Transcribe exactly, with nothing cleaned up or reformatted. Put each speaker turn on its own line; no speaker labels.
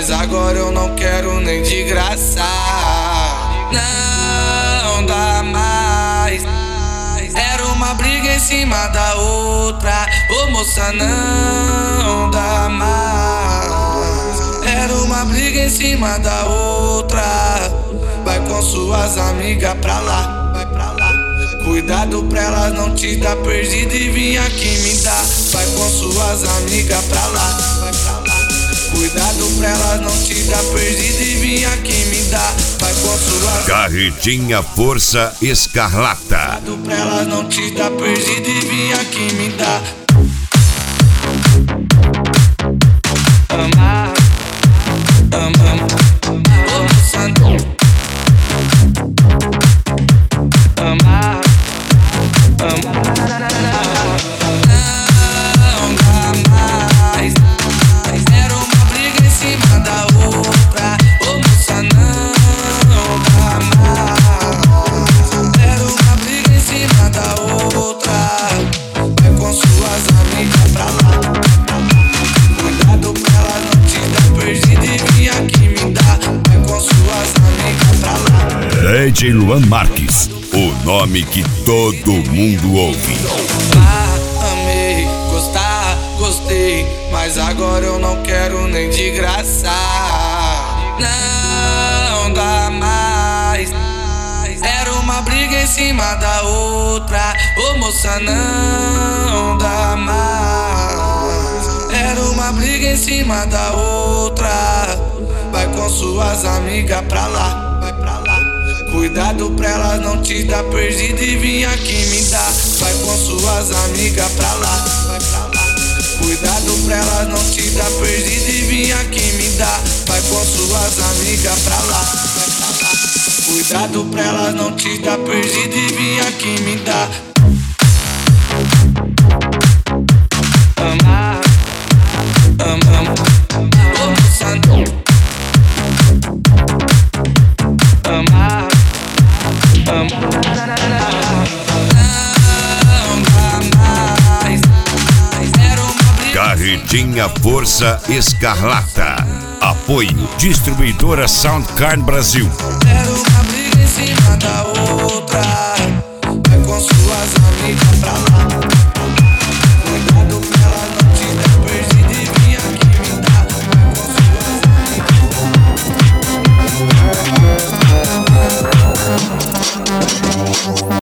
mas agora eu não quero nem de graça. Não dá mais. Era uma briga em cima da outra. Ô moça, não dá mais. Era uma briga em cima da outra. Vai com suas amigas pra lá, vai pra lá. Cuidado pra elas não te dar perdido e vir aqui me dar. Vai com suas amigas pra lá, vai pra lá. Cuidado pra elas não te dar perdido e vir aqui me dar. Vai com suas
Carretinha Força Escarlata.
Cuidado pra elas não te dar perdido e vir aqui me dar. Amar, amar, ô moça, amar, amar. Não dá mais. Era uma briga em cima da outra. Ô moça, não dá mais. Era uma briga em cima da outra. Vai com suas amigas pra lá. Cuidado pra ela não te dar perdido e vir aqui me dar. Vai com suas amigas pra lá.
D J Luan Marques, o nome que todo mundo ouve.
Ah, amei, gostar, gostei, mas agora eu não quero nem de graça. Não dá mais. Era uma briga em cima da outra. Ô moça, não dá mais. Era uma briga em cima da outra. Vai com suas amigas pra lá, vai pra lá. Cuidado pra elas não te dar perdido e vir aqui me dar. Vai com suas amigas pra lá, vai pra lá. Cuidado pra elas não te dar perdido e vir aqui me dar. Vai com suas amigas pra lá, vai pra lá. Cuidado pra elas não te dar perdido e vir aqui me dar. Amar, amar, ô moça, amar, não dá mais. Era uma briga.
Carretinha Força Escarlata. Apoio Distribuidora Soundcard Brasil.
Era uma briga em cima da outra. Vai com suas amigas pra lá.